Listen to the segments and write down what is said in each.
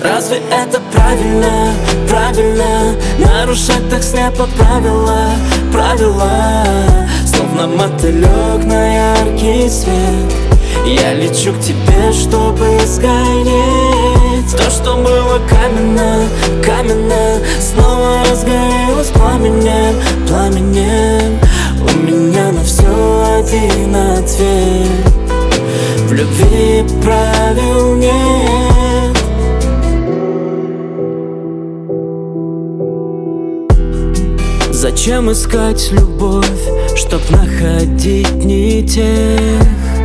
Разве это правильно, правильно? Нарушать так слепо правила, правила. Словно мотылек на яркий свет, я лечу к тебе, чтобы сгореть. То, что было каменно, каменно, снова разгорелось пламенем, пламенем. У меня на все один ответ: в любви правил нет. Зачем искать любовь, чтоб находить не тех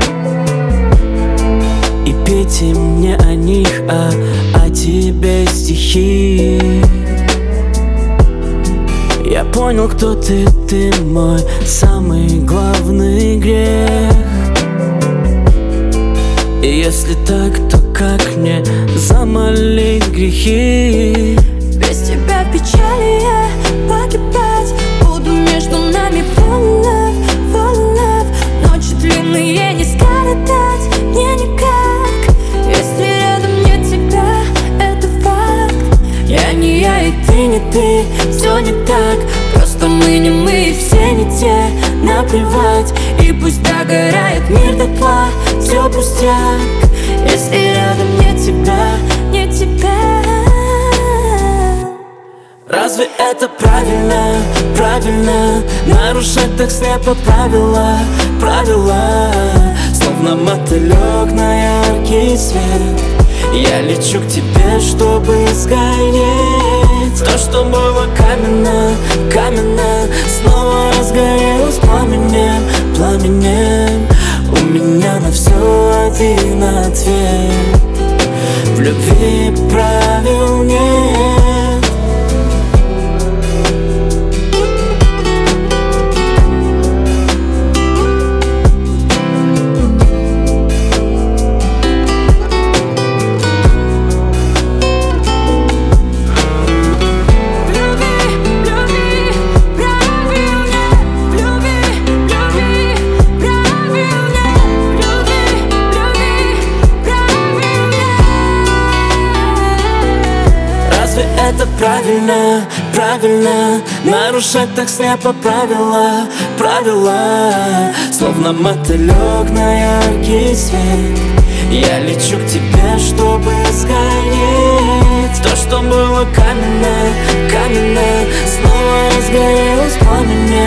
и петь им не о них, а о тебе стихи? Я понял, кто ты мой самый главный грех. И если так, то как мне замолить грехи? Без тебя в печали я погибать буду, между нами fall in love. Ночи длинные не скоротать мне никак, если рядом нет тебя, это факт. Я не я и ты не ты, все не так. Просто мы не мы и все не те. Наплевать, и пусть догорает мир дотла, все пустяк, если рядом нет тебя, Нет тебя. Разве это правильно, правильно? Нарушать так слепо правила, правила. Словно мотылек на яркий свет, я лечу к тебе, чтобы сгореть. То, что было каменно, каменно, снова разгорелось пламенем, пламенем. У меня на все один ответ: в любви правил нет. Это правильно, правильно, нарушать так слепо правила, правила. Словно мотылек на яркий свет, я лечу к тебе, чтобы сгореть. То, что было каменно, каменно, снова разгорелось пламенем.